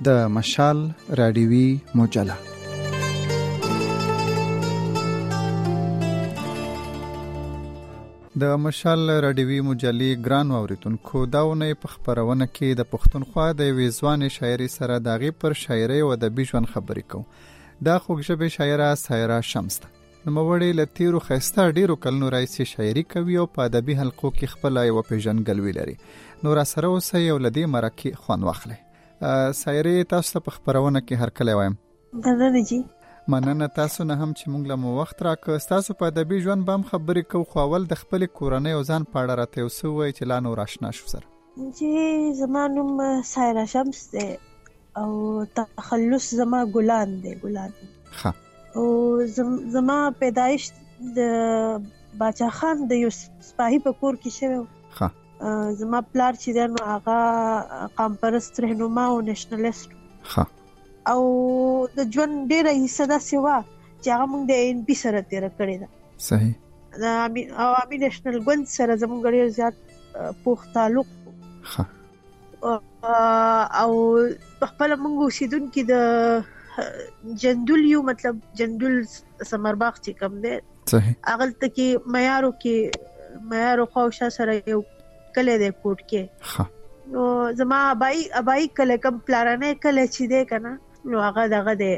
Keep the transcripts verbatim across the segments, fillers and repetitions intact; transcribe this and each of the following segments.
د مشال رادیوي مجله. د مشال رادیوي مجلې ګران اوریدونکو، دا ونه په خبرونه کې د پښتونخوا د یوې ځوانې شاعرې سره د هغې پر شاعرۍ او ادبي ژوند خبرې کوو. دا خوږژبې شاعره سایره شمس ده. نوموړې له تیرو ښایسته ډېرو کلونو راهیسې شاعري کوي او په ادبي حلقو کې خپله یوه پېژندګلوي لري. نو راسره اوسئ او له دې مرکې خوند واخلئ. سایرې، تاسو ته په خبرونه کې هرکلی وایم. مننه جي. مننه تاسو نه هم چې موږ له مو وخت راکړ. ستاسو په ادبي ژوند به هم خبرې کوو، خو اول د خپلې کورنۍ او ځان په اړه راته یو څه ووایئ چې لا نور آشنا شو سره. جي، زما نوم سایره شمس دی او تخلص زما ګلان دی. ګلان ښه. او زما پیدایش د باچا خان د یو سپاهي په کور کې شوی. ښه. زما پلار چې دی نو هغه قام پرست رهنما او نېشنلست. ښه. او د ژوند ډېره حصه داسې وه چې هغه موږ د این پي سره تېره کړې ده. صحیح. د عوامي نیشنل ګوند سره زموږ ډېر زیات پوخ تعلق. ښه. او خپله موږ اوسېدونکي د جندول یو، مطلب جندول سمرباغ چې کوم دی. صحیح. هغلته کې معیارو کې معیارو خواوشا سره یو کلی دی کوټ کې. ښه. نو زما ابای ابای کلی کوم پلارنی کلی چې دی که نه، نو هغه دغه دی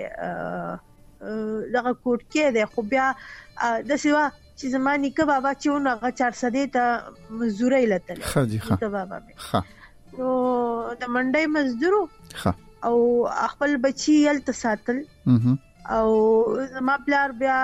دغه کوټ کې دی. خو بیا داسې وه چې زما نیکه بابا چې و نو هغه چارسدې ته مزدورۍ له تللی. ښه جي. ښه. نیکه بابا مې. ښه. نو د منډۍ مزدور و. ښه. او خپل بچي هلته ساتل. او زما پلار بیا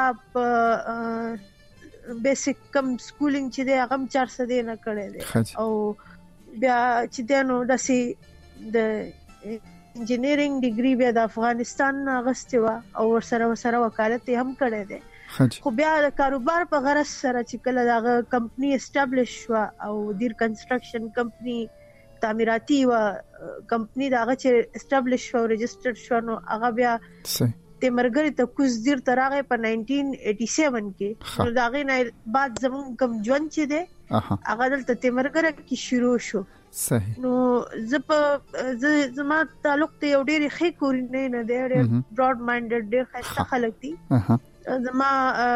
په بیسیک کم سکولینګ چې دی هغه هم چارسدې نه کړی دی. او بیا چې دی نو داسې د انجینیرینګ ډیګري بیا د افغانستان نه اخیستې وه او ورسره ورسره وکالت یې هم کړی دی. خو بیا د کاروبار په غرض سره چې کله د هغه کمپني اسټابلیش شوه او دیر کنسټرکشن کمپني تعمیراتي یوه کمپني د هغه چې اسټابلیش شوه او رجسټرډ شوه، نو هغه بیا تیمرګرې ته کوز دیر ته راغی په ناینټین ایټي سیون کې. نو د هغې نه بعد زموږ کوم ژوند چې دی هغه دلته تیمرګره کې شروع شو. صحیح. نو زه په زما تعلق ته یو ډېرې ښې کورنۍ نه دی، ډېر براډ مایندډ، ډېر ښایسته خلک دي. زما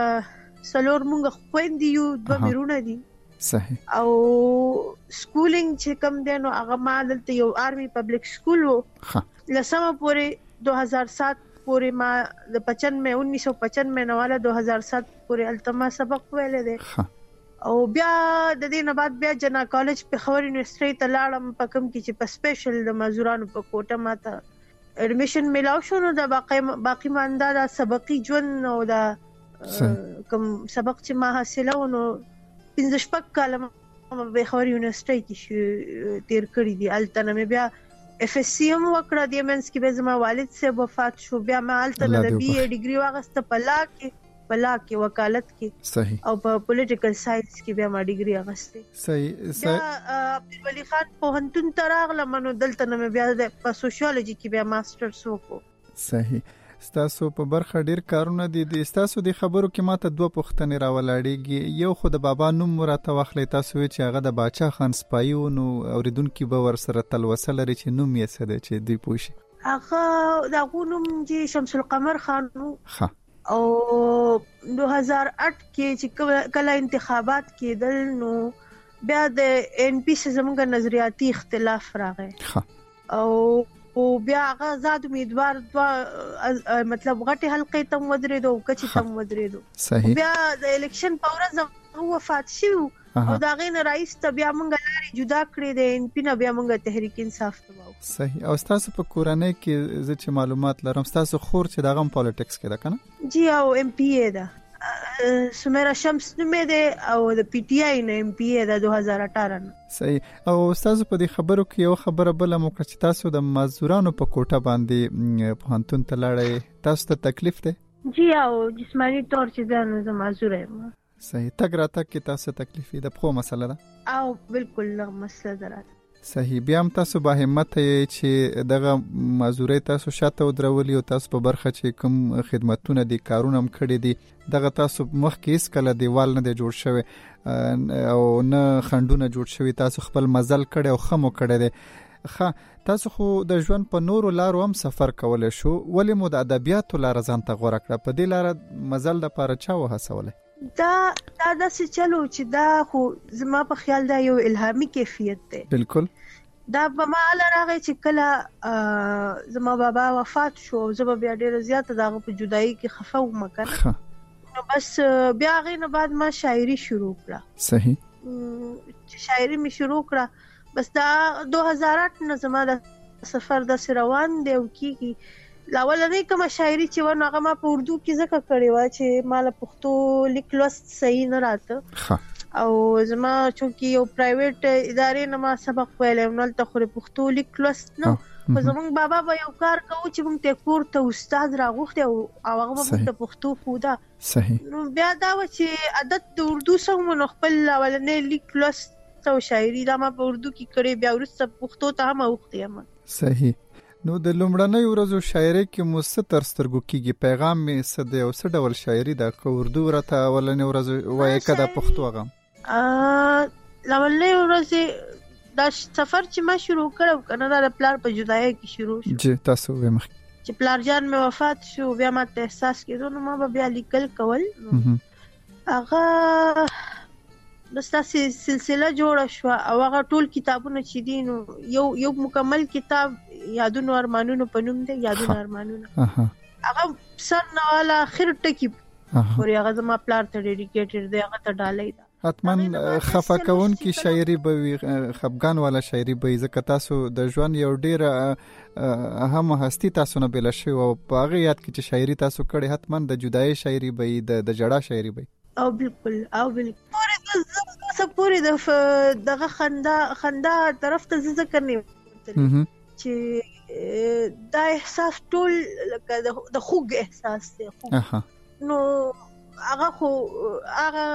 څلور مونږ خویندې یو، دوه میرونه دي. صحیح. او سکولینګ چې کوم دی نو هغه ما دلته یو آرمي پبلک سکول و لسمه پورې دو هزار سات پورې ما د پچانوے انیس سو پچانوے نه والا دو هزار سات پورې هلته ما سبق ویلی دی. او بیا د دې نه بعد بیا جنا کالج پېښور یونیورسټۍ ته لاړم، په کوم کې چې په سپیشل د مزدورانو په کوټه ما ته اډمیشن میلاو شو. نو د باقي باقي مانده د سبقي ژوند او د کوم سبق چې ما حاصله و نو پنځه شپږ کاله ما پېښور یونیورسټۍ کې تېر کړي دي. هلته نه مې بیا اف اس سی هم وکړه. دې منځ کې بیا زما والد صاحب وفات شو. بیا ما هلته نه د بي اے ډګري واخیسته په لا کې په لا کې وکالت کې. صحیح. او په پولیټیکل ساینس کې بیا ما ډګري اخیستې. صحیح. بیا عبدالولي خان پوهنتون ته راغلم، نو دلته نه مې بیا په سوشیالوجي کې بیا ماسټرز وکړو. صحیح. ستاسو په برخه ډیر کارونه دي. د ستاسو د خبرو کې ماته دوه پوښتنې راولاړېږي. یو خو د بابا نوم راته واخلئ. تاسو وایئ چې هغه د باچا خان سپایي و، نو اوریدونکي به ورسره تلوسه لري چې نوم یې څه دی چې دوی پوه شي. هغه د هغو نوم چې شمس القمر خان و. ښه. او دو هزار اټ کې چې کله انتخابات کېدل نو بیا د این پي سره زموږ نظریاتي اختلاف راغی. ښه. او او بیا هغه آزاد امیدوار دوه مطلب غټې حلقې ته ودرېدو او کچې ته ودرېدو. صحیح. بیا د الیکشن په ورځ هغه وفات شو او د هغې نه راایسته بیا موږ لارې جدا کړې د این پي نه بیا موږ تحریک انصاف ته واوښتو. صحیح. او ستاسو په کورنۍ کې زه چې معلومات لرم ستاسو خور چې د هغه هم پالیټکس کې ده که نه؟ جی. او ایم پی ای ده، سمیرا شمس نومې ده او د پی ټی آی نه ایم پی ای ده دو هزار اٹھارہ نه. صحیح. او ستاسو په دې خبرو کې یو خبره بله مو کړه چې تاسو د مزدورانو په کوټه باندې پوهنتون ته لاړئ. تاسو ته تکلیف دی؟ جی. او جسمانی طور چې ده نو زه معذوره یم. صحیح. تګ راتګ کې تاسو تکلیف د پښو مسله ده؟ او بالکل دغه مسله ده راته. صحیح. بیا هم تاسو با همت یې چې دغه معذورۍ تاسو شاته ودرولي او تاسو په برخه چې کوم خدمتونه دي کارونه هم کړي دي دغه تاسو مخکې هېڅکله دیوال نه دی جوړ شوی او نه خنډونه جوړ شوي. تاسو خپل مزل کړی او ښه مو کړی دی. ښه تاسو خو د ژوند په نورو لارو هم سفر کولای شو، ولې مو د ادبیاتو لار ځان ته غوړه کړه؟ په دې لار مزل د پاره چا وهڅولای؟ دا دا داسې چلو چې دا خو زما په خیال دا یو الهامي کیفیت دی. بالکل. دا په ما لراغه چې کله زما بابا وفات شو، زه بیا ډیره زیاته دغه په جدایي کې خفه وم کنه، نو بس بیا غینه بعد ما شاعري شروع کړه. صحیح. شاعري می شروع کړه، بس دا دو هزار آٹھ نه زما د سفر د روان دی او کیږي. لاولنې کوم شاعري چې ونه هغه ما په اردو کې ځکه کړې و چې مال پښتو لیک لوست صحیح نه راته، او زما چونکی یو پرایویټ ادارې نه ما سبق ویلې نو تل خو پښتو لیک لوست نو خو زمونږ بابا به یو کار کوي چې موږ ته کور ته استاد راغوښته او هغه موږ ته پښتو خوده. صحیح. نو بیا دا و چې عادت د اردو سره نو خپل اولنې لیک لوست او شاعري دا ما په اردو کې کړې، بیا ورسته پښتو ته هم اوختې یم. صحیح. نو د لومړنۍ ورځو شاعري کې مو څه تر سترګو کېږي؟ پیغام مې څه دی او څه ډول شاعري ده؟ که اردو ورته اولنۍ ورځ وایي که د پښتو هغه؟ اولنۍ ورځې دا سفر چې ما شروع کړو کنه دا د پلار په جدایۍ کې شروع شو. جی تاسو وې مخ چې پلار جان مې وفات شو، بیا ما ته احساس کېدو نو ما بیا لیکل کول. هغه دستاسي سلسله جوړه شو او هغه ټول کتابونه چې دي نو یو یو مکمل کتاب یادونو ارمانونو په نوم دی. یادونو ارمانونو هغه سر نه والا اخر ټکی پورې هغه زما پلار ته ډیډیکیټډ دی، هغه ته ډالۍ ده. حتمن خفه کون کی شاعري به خفغان والا شاعري به ځکه تاسو د ژوند یو ډیر اهم هستی تاسو نه بل شي او په هغه یاد کې چې شاعري تاسو کړي حتمن د جدای شاعري به د جړه شاعري به او بالکل او بالکل پورې د پورې د دغه خندا خندا طرف ته ذکر نه چې دا احساس ټول لکه د خوږ احساس دی. نو هغه خو هغه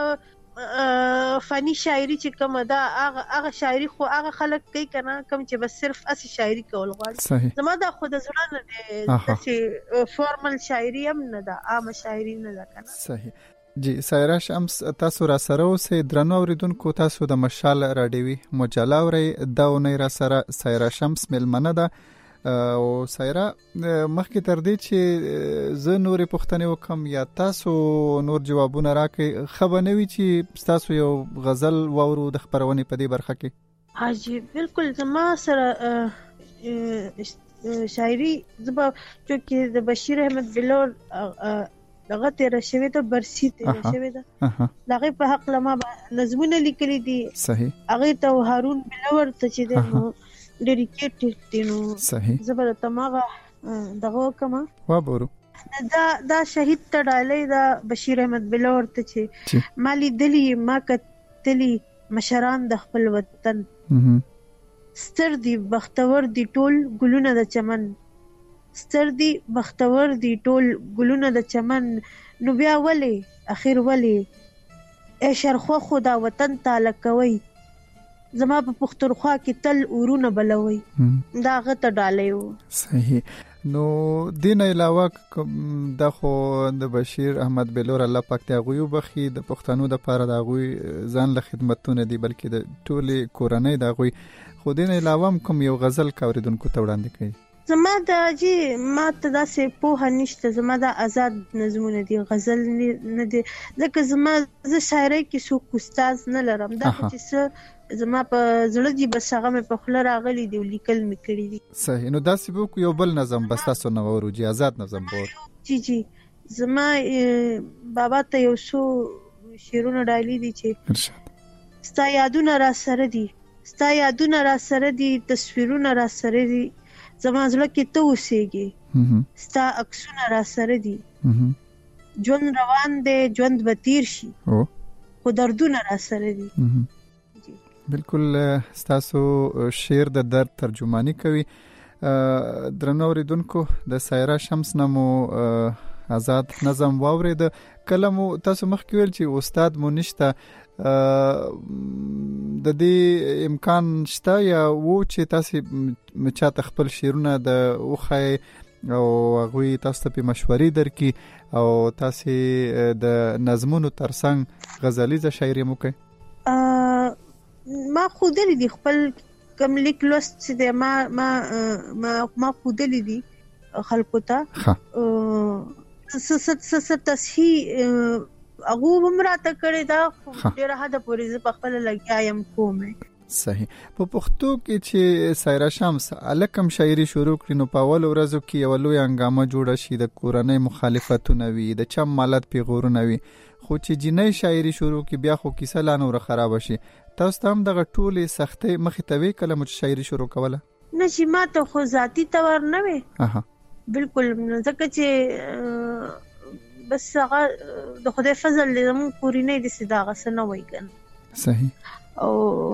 فنی شاعري چې کوم دا هغه هغه شاعري خو هغه خلک کوي کنه کوم چې بس صرف اسی شاعري کول غواړي. زما دا خود زړه نه دی چې فارمل شاعري هم نه ده، عام شاعري نه ده کنه. صحیح. جی سایرا شمس تاسو را سره اوسئ. درنو اوریدونکو تاسو د مشال راډیوي مجله اورئ. دا اونۍ را سره سایرا شمس ملمنه ده او سایرا مخکې تر دې چې زه نورې پوښتنې وکم یا تاسو نور جوابونه راکړئ خبر نه وي چې تاسو یو غزل واورو د خبرونې په دې برخه کې؟ حاجی بالکل زما سره شاعري زما چې د بشیر احمد بلور دغه تیر شوی ته برسی تیر شوی ده دغه په حق لمه نظمونه لیکلي دي. صحیح. هغه ته هارون بلور ته چې ده ډیډیکیټډ دي نو صحیح زبر تمغه دغه کما وابورو دا دا شهید ته ډالۍ دا بشیر احمد بلور ته چې مالی دلی ما کتلی مشران د خپل وطن ستر دی بختور دی ټول ګلونه د چمن ستر دی بختور دی ټول ګلونه د چمن نو بیا ولی اخر ولی ای شرخوا خدا وطن تعالی کوي زما په پختونخوا کې تل اورونه بلوي دا غته ډالیو. صحیح. نو دین علاوه د خو د بشیر احمد بلور الله پاک ته غوي وبخي د پښتنو د پاره د غوي ځان له خدمتونه دي بلکې د ټولي کورنۍ د غوي خو دین علاوه کوم یو غزل کوریدونکو ته وړاندې کوي؟ زما د جی ما ته داسې په هنيشته زما د آزاد نظمونه دي غزل نه دي ځکه زما ز شاعرۍ کې څوک استاد نه لرم دا چې زما په زړه دی بس هغه مې په خله راغلي دی لیکل مې کړی دي. صحیح. نو داسې به یو بل نظم بس تاسو نه ورو جی آزاد نظم بور جی جی زما بابا ته یو څو شعرونه ډایلی دي چې ستا یادونه را سره دي ستا یادونه را سره دي تصویرونه را سره دي زما زړه کې ته اوسېږي ستا عکسونه را سره دي ژوند روان دی ژوند به تیر شي خو دردونه را سره دي. بالکل ستاسو شعر د درد ترجمانی کوي. درنو اوریدونکو د سایرا شمس نمو آزاد نظم واورید. کلمو تاسو مخکې ویل چې استاد مو نشته د دې امکان شته یا وو چې تاسو چاته خپل شعرونه د اوخای او غوي تاسو ته مشورې درکې او تاسو د نظمونو ترڅنګ غزلیزه شاعري مو کوي؟ ما خو درې دي خپل کم لیک لوست چې د ما ما ما ما خودلې دي خلکو ته س س س تصحیح هغه هم راته کړی دا ډېره حده پورې زه په خپله لګیا یم کوم. صحیح. په پښتو کې چې سایرا شمس الکم شاعري شروع کړي نو په اول ورځو کې یو لوی هنګامه جوړه شي، د کورنۍ مخالفتونه وي، د چم مالت پیغورونه وي، خو چې جنۍ شاعري شروع کې بیا خو کیسه لا نور خراب شي. تاسو ته هم دغه ټولې سختۍ مخې ته وی کله چې شاعري شروع کوله؟ نه چې ما ته خو ذاتي تور نه وي اها بالکل، ځکه چې بس هغه د خدای فضل زموږ پوری نه دي سیده هغه څه نه وایي کنه. صحیح. او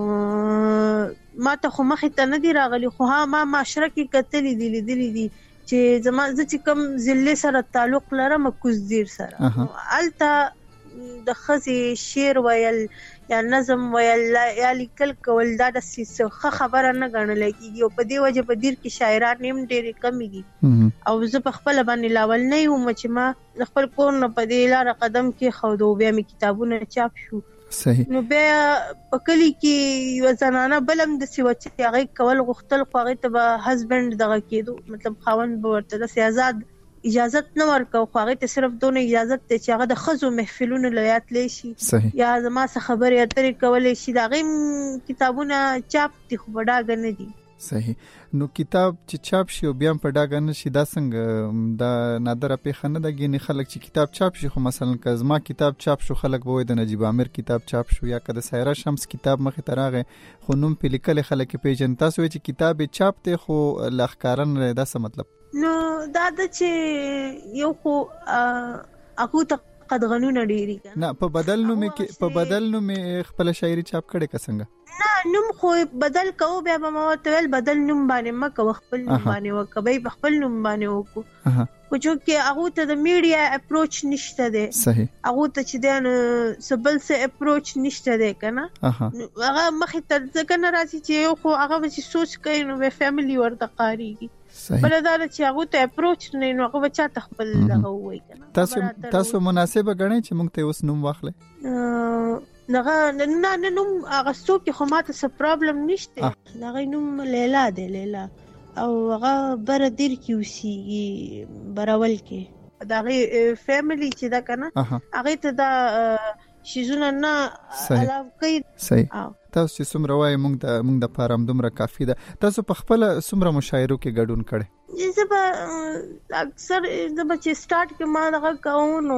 ما ته خو مخې ته نه دي راغلي، خو ها ما معاشره کې کتلې دي لیدلې دي چې زما زه چې کوم ضلع سره تعلق لرم کوزدیر سره هلته د ښځې شعر ویل یا نظم ویل یا لیکل کول دا داسې ښه خبره نه ګڼلی کېږي او په دې وجه په دیر کې شاعران هم ډېرې کمې دي او زه په خپله باندې لاولنۍ وم چې ما د خپل کور نه په دې لاره قدم کېښود او بیا مې کتابونه چاپ شو. صحیح. نو بیا په کلي کې یوه زنانه بل هم داسې وه چې هغې کول غوښتل خو هغې ته به هسبنډ دغه کېدو مطلب خاوند به ورته داسې آزاد اجازت نه ورکوه، خو هغې ته صرف دونه اجازت دی چې هغه د ښځو محفلونو له یاتلی شي یا زما څه خبرې اترې کولی شي. د هغې کتابونه چاپ دي خو په ډاګه نه دي. صحیح. نو کتاب چې چاپ شي او بیا په ډاګه نه شي دا څنګه دا نادره پیښه نه ده؟ ګینې خلک چې کتاب چاپ شي خو مثلا که زما کتاب چاپ شو خلک به وایي د نجیب عامر کتاب چاپ شو یا که د سایرا شمس کتاب مخې ته راغی خو نوم پې لیکلی خلک یې پېژني، تاسو وایي چې کتاب یې چاپ دی خو لا ښکاره نه دی، دا څه مطلب؟ نو دا ده چې یو خو هغو ته قدغنونه ډېري نه په بدل نوم کې په بدل نوم خپله شاعري چاپ کړې که څنګه؟ نه نوم خو بدل کوو بیا به ما ورته ویل بدل نوم باندې مه کوه، خپل نوم باندې وکړه، به په خپل نوم باندې وکړو. خو چونکې هغو ته د میډیا اپروچ نشته دی. صحیح. هغو ته چې دی نو څه بل څه اپروچ نشته دی که نه هغه مخې ته ځکه نه راځي چې یو خو هغه به چې سوچ کوي نو بیا فیملي ورته ښکارېږي. بله دا ده چې هغو ته اپروچ نه نو هغه به چا ته خپل دغه ووایي که نه. تاسو تاسو مناسبه ګڼئ چې موږ ته اوس نوم واخلئ؟ دغه نه نه نوم اغستو کې خو ماته څه پرابلم نشته. دغه نوم لیلا دی، لیلا، او هغه بره دیر کې اوسېږي براول کې. دغه فیملی چې ده که نه هغې ته دا شیزونه نه الاو کوي. صحیح. تاسو چې څومره وایي موږ د موږ دپاره همدومره کافي ده. تاسو په خپله څومره مشاعرو کې ګډون کړی؟ زه به اکثر زه به چې سټارټ کې ما دغه کوو نو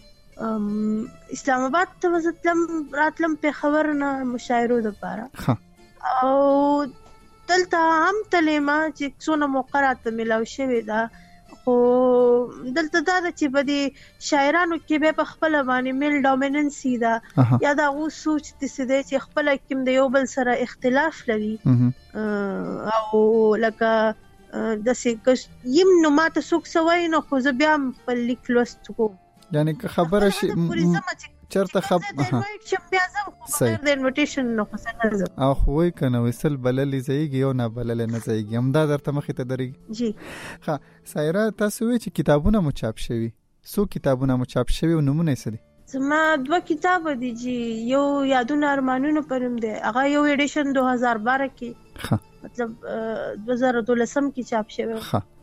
اسلام آباد ته به زه تلم راتلم پېښور نه مشاعرو دپاره او دلته هم تللی ما چې څونه موقع راته میلاو شوې ده، خو دلته دا ده چې په دې شاعرانو کې بیا په خپله باندې میل ډومیننسي ده یا د هغو سوچ داسې دی چې خپله کوم د یو بل سره اختلاف لري او لکه داسې که یم نو ما ته څوک څه وایي نو خو زه بیا هم خپل لیک لوست کوم. یعنی که خبره شي چرته خب صحیح د انویټیشن نو خو څنګه او خو وای کنه وسل بللې زیږي یو نه بللې نه زیږي همدا درته مخې ته درېږي. جی ها سایرا تاسو وی چې کتابونه مو چاپ شوي، څو کتابونه مو چاپ شوي او نمونه یې څه دي؟ زما دوه کتاب دي جی، یو یادونه ارمانونه په نوم دی، هغه یو ایډیشن دو هزار بارہ کې مطلب دو هزار دولسم کې چاپ شوی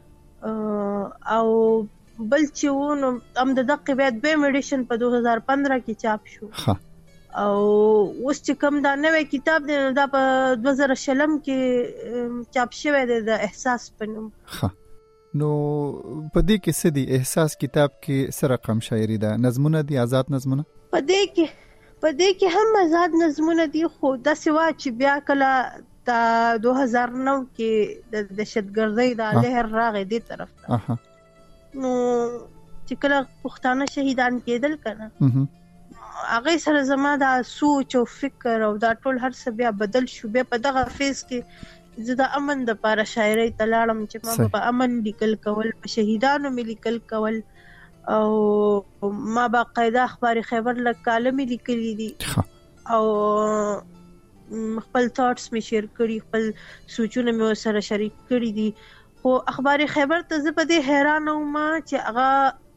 او بل چې و نو هم د دقې بیا دویم ایډیشن په دو هزار پندرہ کې چاپ شو او اوس چې کوم دا نوی کتاب دی دا په دوه زره شلم کې چاپ شوی دی د احساس په نوم. نو په دې کې څه دي؟ احساس کتاب کې څه رقم شاعري ده؟ نظمونه دي، آزاد نظمونه؟ په دې کې په دې کې هم آزاد نظمونه دي خو داسې وه چې بیا کله دا دو هزار نو کې د دهشتګردۍ دا لهر راغی دې طرف ته نو چې کله پښتانه شهیدان کېدل که نه هغې سره زما دا سوچ او فکر او دا ټول هر څه بیا بدل شو. بیا په دغه فیز کې زه د امن دپاره شاعرۍ ته لاړم چې ما به په امن لیکل کول، په شهیدانو مې لیکل کول او ما باقاعده اخبار خیبر لږ کالمې لیکلي دي او خپل تھاټس مې شیر کړي، خپل سوچونه مې ورسره شریک کړي دي. خو اخبار خیبر ته زه په دې حیرانه وم چې هغه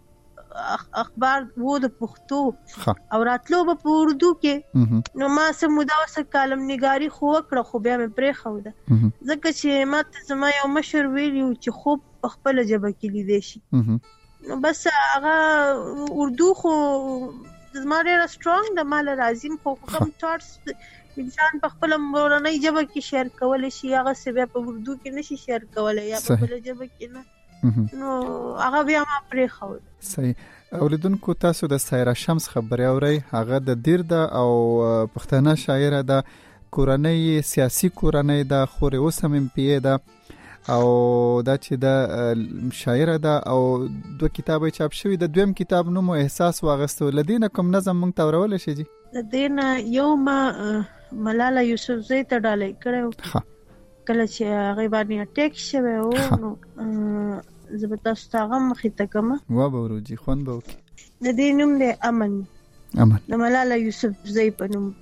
اخبار وو د پښتو او راتلو به په اردو کې نو ما سم مودا وسه کالم نگاری خو وکړه خو بیا مې پرې خو ده ځکه چې ما ته زما یو مشر ویلو چې خوب په خپل ژبه کې لیدې شي نو بس هغه اردو خو زما ډېر سترونګ د مال راځم خو کوم ټاټس انسان په خپل مورنۍ ژبه کې شیر کولای شي هغه څه بیا په اردو کې نشي شیر کولای یا په بل ژبه کې نه نو هغه بیا ما پرې خو صحیح اوریدونکو تاسو د سایرا شمس خبري اوري هغه د دیر ده او پښتنه شاعره ده کورنۍ سیاسي کورنۍ ده خوري اوس هم ام پی ای ده او دا چې د شاعره ده او دو کتابه چاپ شوی د دویم کتاب نوم احساس واغستو لدینه کوم نظم مونږ تورول شي جی د دینه یو ما ملاله یوسفزۍ ته ډالۍ کړو کله چې هغه باندې اٹیک شوی او نو زبتا ستغم مخې ته کوم و به ورجی خون به وکي د دې نوم دی امن امن د ملاله یوسفزۍ په نوم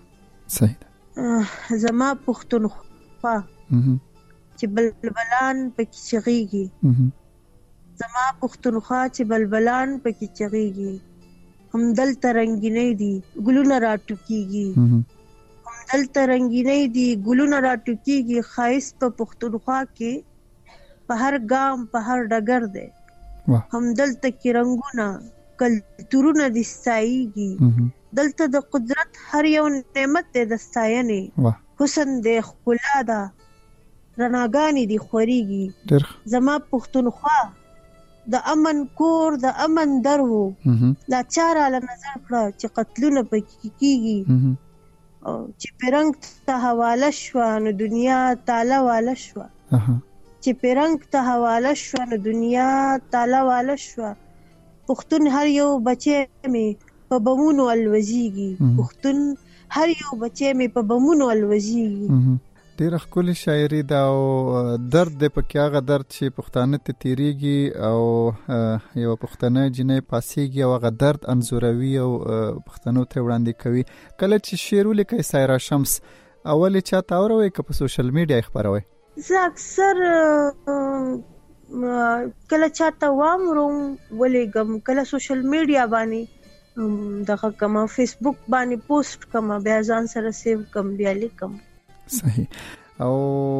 صحیح زما پښتونخوا چې بلبلان پکې چغيږي زما پښتونخوا چې بلبلان پکې چغيږي هم دلته رنگینې دي ګلونه راټوکيږي هم دلته رنگینې دي ګلونه راټوکيږي خایس په پښتونخوا کې په هر ګام په هر ډګر دی هم دلته کې رنگونه کلتورونه دي ستایيږي دلته د قدرت هر یو نعمت دی د ستاینې حسن دی ښکلا ده رڼاګانې دي خوريږي زما پښتونخوا د امن کور د امن درو لا چاره له نظر کړه چې قتلونه پکې کیږي او چې پرنګ ته حواله شو نو دنیا تعالی والا شو چې پرنګ ته حواله شو نو دنیا تعالی والا شو پښتون هر یو بچی مې په بمونو الوزيږي پښتون هر یو بچی مې په بمونو الوزيږي ډېر ښکلي شاعري دا او درد د پکې هغه درد چې پښتانه ته تیریږي او یو پښتنه جنې پاسيږي او هغه درد انزوروي او پښتنو ته وړاندې کوي کله چې شعر ولیکي سایرا شمس اول چا تاوروي که په سوشل میډیا خبروي زه اکثر کله چاته وامروم ولېګم کله سوشل میډیا باندې دغه کوم فیسبوک باندې پوسټ کوم بیا ځان سره سیو کوم بیا لیکم صحیح او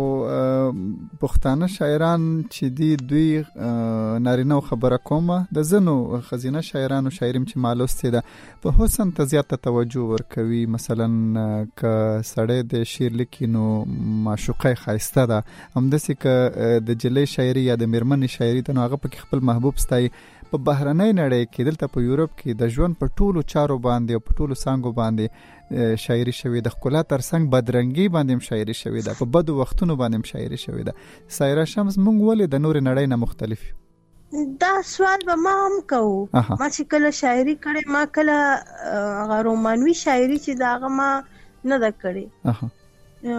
پښتانه شاعران چې دی دوی نارینه خبره کومه د زنو خزینه شاعرانو شاعریم چې مالوسته ده په حسن ته زیاته توجه ورکوي مثلا ک سړی د شعر لیکینو معشوقه خایسته ده همداسې ک د جلې شاعري یا د میرمنې شاعري ته هغه په خپل محبوب ستای په بهرنۍ نړۍ کې دلته په یورپ کې د ژوند په ټولو چارو باندې او په ټولو سانګو باندې شاعري شوی د ښکلا ترڅنګ بدرنګي باندې شاعري شوی ده په بدو وختونو باندې شاعري شوی ده سایرا شمس مونږ ولې د نور نړۍ نه مختلف دا سوال به ما هم کوو ما چې کله شاعري کړې ما کله هغه رومانوي شاعري چې دا هغه ما نه ده کړې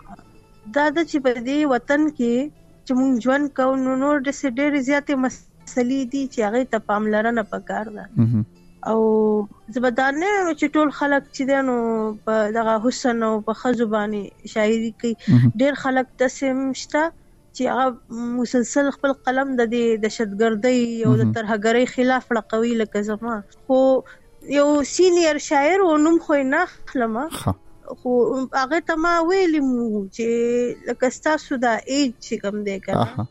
دا د چې په دې وطن کې چې مونږ ژوند کوو نو نور د ډېرې زیاتې مسلې دي چې هغې ته پاملرنه پکار ده او زبدانه چې ټول خلک چې دنو په دغه حسن او په خزو باندې شاعري کوي ډېر خلک تسم شته چې هغه مسلسل خپل قلم د دهشتګردۍ او د ترهګرۍ خلاف لقوي لکه زما خو یو سینیر شاعر و نوم خو نه خلم خو هغه ته ما ویلی مو چې لکه تاسو دا ایج چې کوم دی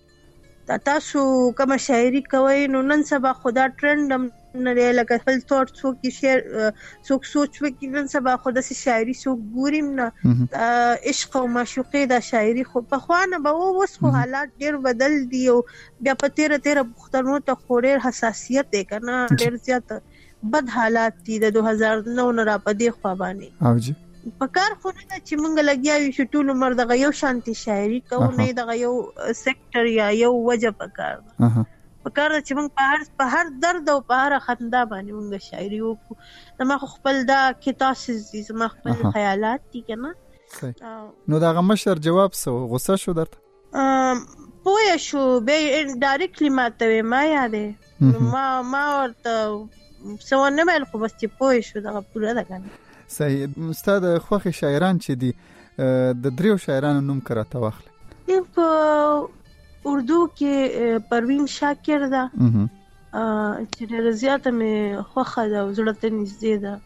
کنه تاسو کوم شاعري کوي نو نن سبا خدا ټرند نه لکه خپل ثوت څوک شعر څوک سوچ وکړي نن سبا خدا سي شاعري څوک ګوریم نه عشق او معشوقي دا شاعري خو په خوانه به اوس خو حالات ډېر بدل دي او بیا په تیر تیر پښتنو ته خوري حساسیت دی کنه ډېر زیات بد حالات دي د دوه هزار نو نه را پدې خو باندې او جی پکار خو نه چې مونږ لګیاوي چې ټول عمر دغه یو شانتي شاعري کوو نه دغه یو سېکټر یا یو وجه پکار پکار چې مونږ په هر په هر درد او په هر خندا باندې مونږ شاعري وکړو نو ما خپل دا کتاسز دي ما خپل خیالات دي کنه نو دا غمشر جواب سو غوسه شو درته پوه شو به ډایرکټلی ماته ما یادې ما ما ورته سو نه مل خو بس چې پوه شو دا پوره ده کنه صحیح استاد خوخي شاعران چې دي د دریو شاعرانو نوم کراته واخلي په اردو کې پروین شاکر ده چې ډېره زیاته مې خوښه ده او زړه ته نږدې ده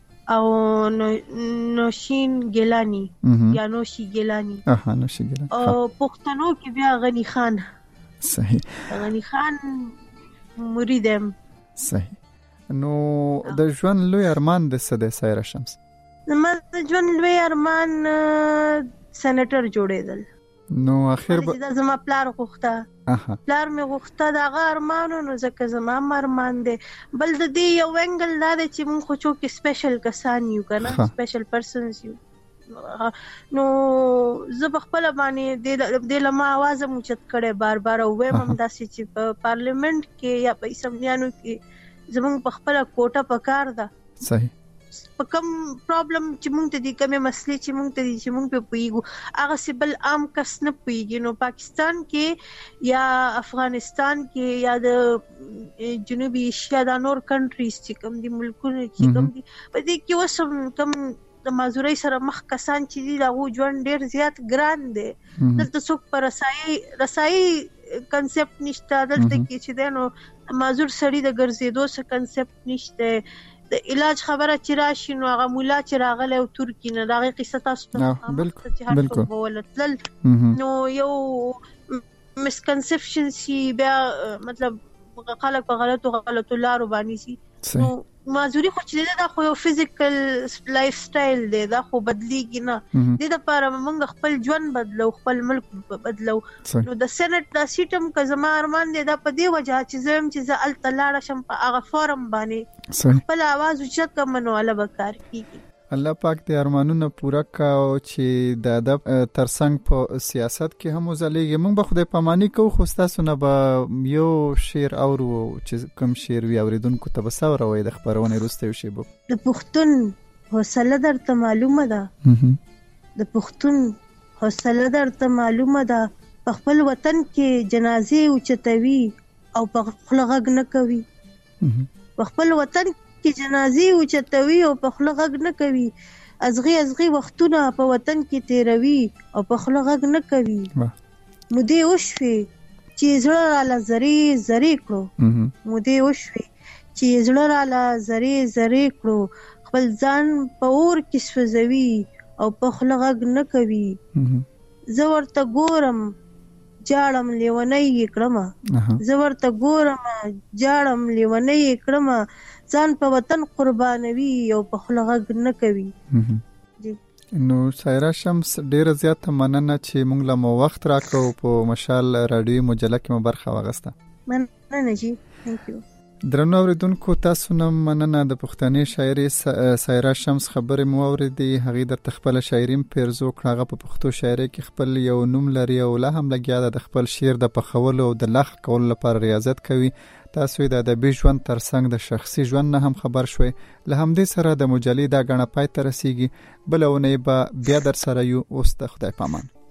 او نوشین ګیلانی یا نوشي ګیلانی اها نوشي ګیلانی او پښتنو کې بیا غنی خان. صحیح. غنی خان مریدم. صحیح. نو د ژوند لوی ارمان د څه د سایرا شمس؟ زما د ژوند لوی ارمان سېنیټر جوړېدل. نو اخر به دا زما پلار غوښته. اها پلار مې غوښته دا غا ارمانو نو ځکه زما ارمان دی. بل د دې یو انګل دا دی چې مونږ خو څوک سپیشل کسان یو کنه، سپیشل پرسنز یو. نو زه په خپل باندې د لمه आवाज موچت کړي بار بار او وایم هم داسې چې په پارلیمنت کې یا په اسمبلیانو کې زمونږ په خپل کوټه پکار ده. صحیح. په کوم پرابلم چې مونږ ته دي کومه مسلې چې مونږ ته دي چې مونږ په پویګو هغه سیبل عام کس نه پویګي. نو پاکستان کې یا افغانستان کې یا د جنوبي ایشیا د نور کنټریز چې کوم دي ملکونه چې کوم دي په دې کې وسم کوم د مازوري سره مخ کسان چې دي دا و ژوند ډیر زیات ګران دي. دلته څوک پر رسایي رسایي کنسپټ نشته. دلته کې چې دنو مازور سړی د ګرځېدو څه کنسپټ نشته. د علاج خبره چې راشي نو هغه مولا چې راغله او ترکی نه دغه قصه تاسو ته بالکل بالکل ولتل. نو یو مسکنسپشن سی بیا مطلب خلک په غلطو غلطو لارو باندې سي. نو مازوري خو چې دا خو یو فزیکل لایف سټایل دی، دا خو بدلیږي نه. د دې لپاره موږ خپل ژوند بدلو، خپل ملک بدلو. نو د سېنات د سیټم که زما ارمان دی دا په دې وجه چې زم چې زه الته لاړ شم په هغه فورم باندې خپل आवाज اوچت کوم نو الله بکار کیږي. الله پاک دې ارمانونه پوره کاو چې د ادب ترڅنګ په سیاست کې هم وزلیږي. موږ به خدای پاماني کوو خو تاسو نه به یو شعر اورو چې کوم شعر وی اوریدونکو ته به سوروي د خبرونه وروسته یو شی بو. د پښتون حوصله درته معلومه ده، د پښتون حوصله درته معلومه ده. په خپل وطن کې جنازې اوچتوي او په خپل غږ نه کوي. په خپل وطن کې جنازې اوچتوي او په خپل غږ نه کوي. ازغي ازغي وختونه په وطن کې تیروي او په خپل غږ نه کوي. مودې وشوي چې زړه را لزري زري کړو، مودې وشوي چې زړه را لزري زري کړو. خپل ځان په اور کې سوځوي او په خپل غږ نه کوي. زه ورته ګورم جاړم لیونی کړم، زه ورته ګورم جاړم لیونی کړم. ځان په وطن قربانوي او په خپل غږ نه کوي. نو سایرا شمس ډیره زیاته مننه چې موږ له مو وخت راکړو په مشال رادیو مجله کې مو برخه واغسته. مننه جی، ثانک یو. درنو اوریدونکو تاسو نه مننه. د پښتني شاعري سایرا شمس خبرې مو اوریدې. هغه د خپل شاعري پیرزو کړه په پښتو شاعري کې خپل یو نوم لري او لا هم لګیا د خپل شعر د پخولو او د لخ کول لپاره ریاضت کوي. تاسو د ادبي ژوند ترڅنګ د شخصي ژوند نه هم خبر شوي. له همدې سره د مجلې دا غنه پای ته رسیږي. بلونه به بیا در سره یو اوس د خدای پامان.